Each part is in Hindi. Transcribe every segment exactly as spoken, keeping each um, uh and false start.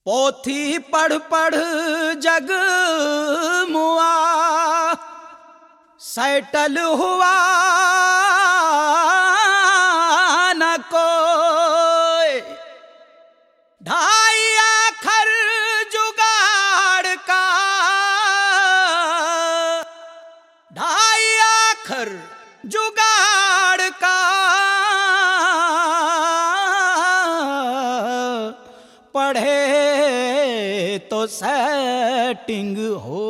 पोथी पढ़ पढ़ जग मुआ, सैटल हुआ न कोई। ढाई आखर जुगाड़ का, ढाई आखर जुगाड़ का, पढ़े तो सेटिंग हो।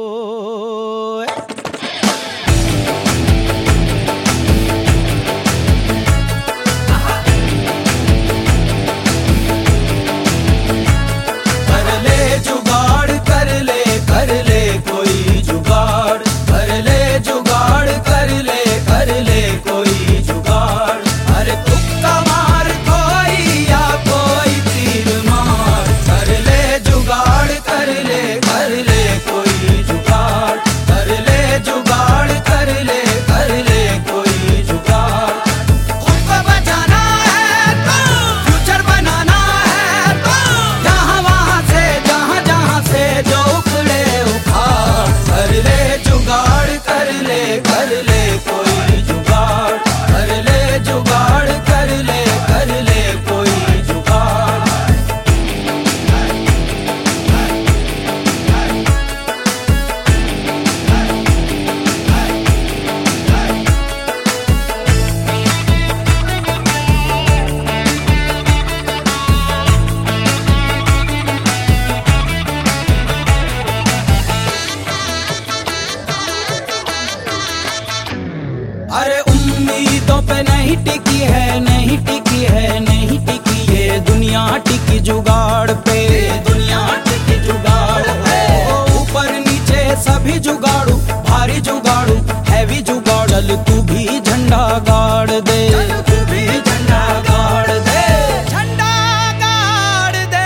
अरे उम्मीदों पे नहीं टिकी है, नहीं टिकी है, नहीं टिकी ये दुनिया, टिकी जुगाड़ पे। दुनिया टिकी जुगाड़ पे, ऊपर नीचे सभी जुगाड़ू, भारी जुगाड़ू, हैवी जुगाड़। चल तू भी झंडा गाड़ दे, तू भी झंडा गाड़ दे, झंडा गाड़ दे।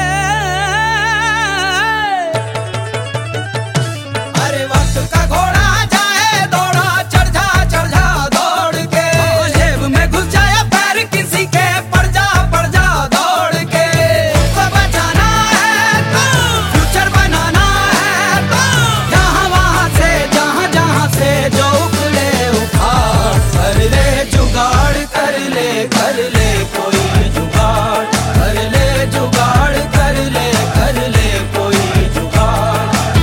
अरे वक्त का घोड़ा जाए दौड़ा, चढ़ जा चढ़ जा दौड़ के, जेब में घुस जाए पैर किसी के, पड़ जा पड़ जा दौड़ के। को बचाना है तो फ्यूचर बनाना है तो, यहाँ वहाँ से जहाँ जहाँ से जो उखड़े उखाड़। कर ले जुगाड़, कर ले कर ले कोई जुगाड़, कर ले जुगाड़, कर ले कर ले कोई जुगाड़।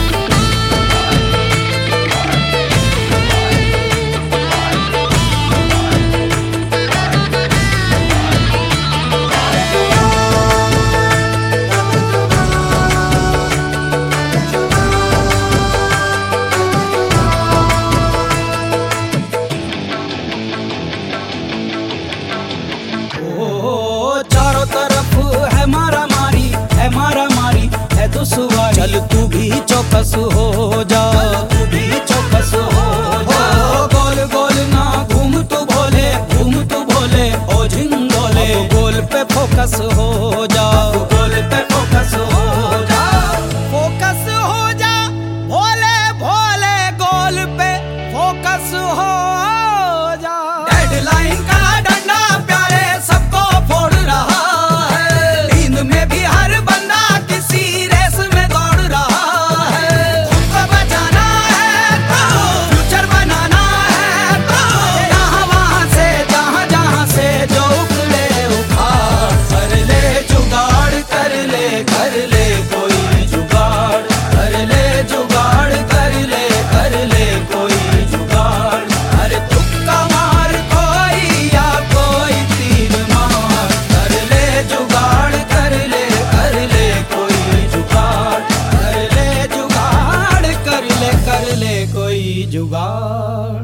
ओ चारों तरफ है मारा मारी, है मारा मारी, है दुश्वारी। चल तू भी चौकस हो जा, तू भी चौकस हो जा। गोल गोल ना घूम तू भोले, घूम तू भोले, ओ झिंगोले। गोल पे फोकस हो जा, गोल पे फोकस हो जा, फोकस हो जा। भोले भोले गोल पे फोकस हो जा। डेडलाइन का डंडा प्यारे सबको फोड़ रहा है, नींद में भी हर बंदा किसी रेस में दौड़ रहा है। खुद को बचाना है तो फ्यूचर बनाना है तो, यहाँ वहाँ से जहाँ जहाँ से जो उखड़े उखाड़। कर ले जुगाड़, कर ले कर ले कोई जुगाड़, कर ले जुगाड़, कर ले कर ले कोई जुगाड़। अरे तुक्का मार कोई या कोई तीर मार, कर ले जुगाड़, कर ले कर ले कोई जुगाड़, कर ले जुगाड़, कर ले कर ले कोई जुगाड़।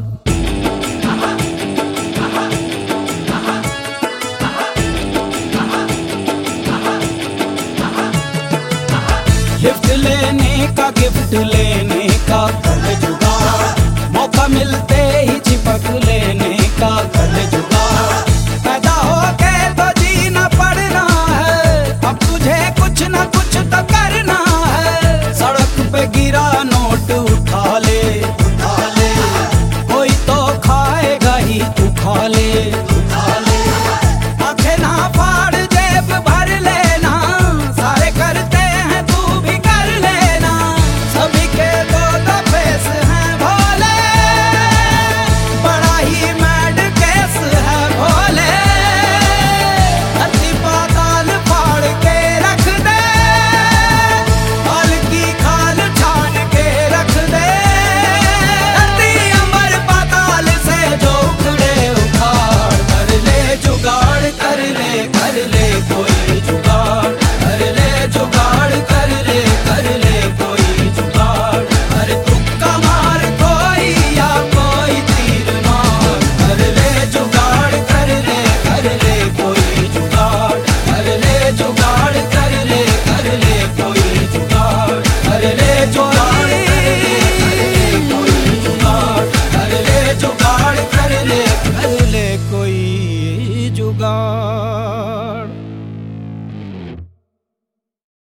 लिफ्ट लेने का, गिफ्ट लेने का कर जुगाड़, मौका मिलते ही चिपक लेने का।